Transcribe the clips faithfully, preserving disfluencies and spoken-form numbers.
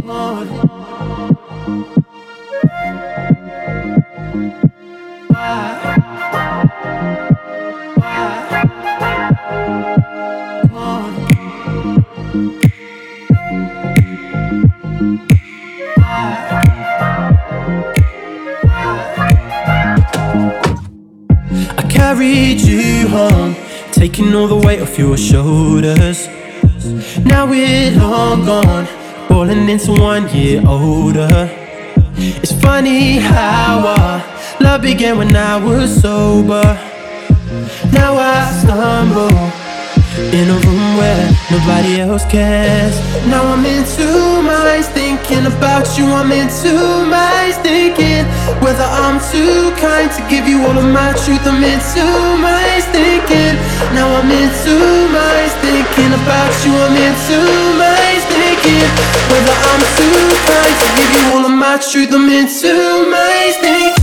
I carried you home, taking all the weight off your shoulders. Now we're long gone, falling into one year older. It's funny how our love began when I was sober. Now I stumble in a room where nobody else cares. Now I'm in two minds thinking about you. I'm in two minds thinking whether I'm too kind to give you all of my truth. I'm in two minds thinking. Now I'm in two minds thinking about you. I'm in two minds thinking whether I'm too kind to give you all of my truth. I'm in two minds thinking.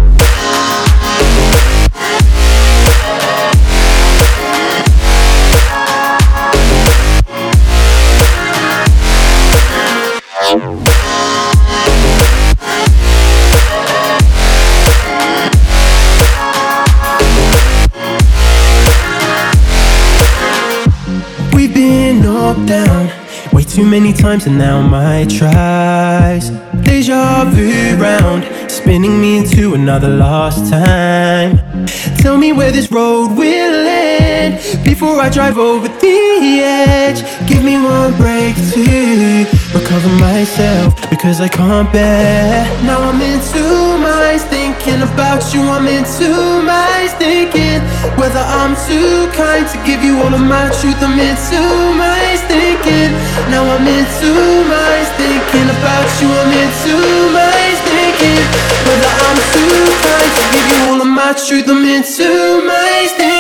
We've been knocked down way too many times, and now my tries deja vu round, spinning me into another lost time. Tell me where this road will end before I drive over the edge. Give me one break to recover myself, because I can't bear. Now I'm in two minds thinking about you. I'm in two minds thinking whether I'm too kind to give you all of my truth. I'm in two minds thinking. Now I'm in two minds thinking about you. I'm in two minds thinking whether I'm too kind to give you all of my truth. I'm in two minds thinking.